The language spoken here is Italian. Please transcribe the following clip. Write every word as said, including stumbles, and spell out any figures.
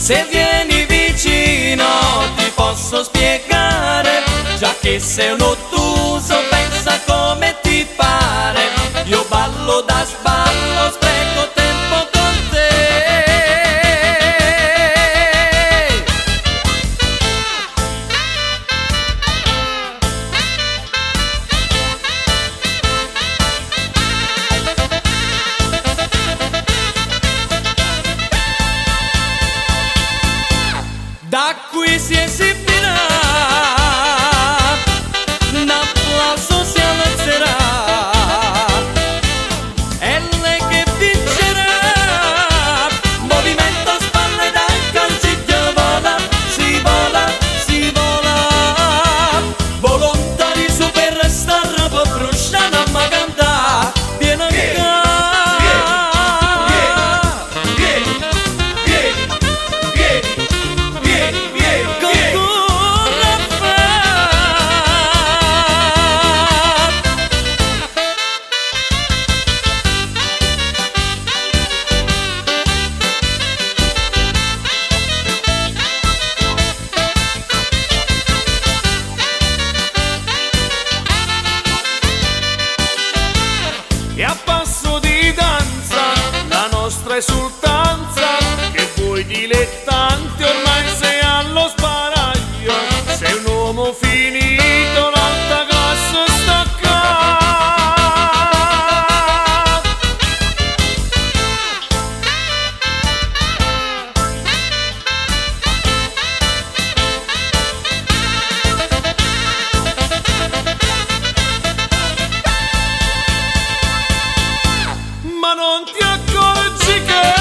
Se vieni vicino ti posso spiegare, già che sei un ottuso pensa come ti pare. Io ballo da sballo, spreco tempo con te. Da qui si esibirà, un applauso si alzerà, è lei che vincerà. Movimento spalle dal calciglio, vola, si vola, si vola. Volontari superstar per brusciare a ma cantare. Vieni a e a passo di danza la nostra esultanza, che voi dilettanti ormai sei allo sparaglio. Sei un uomo finito, l'alta classe staccata. Ma non ti accorgi che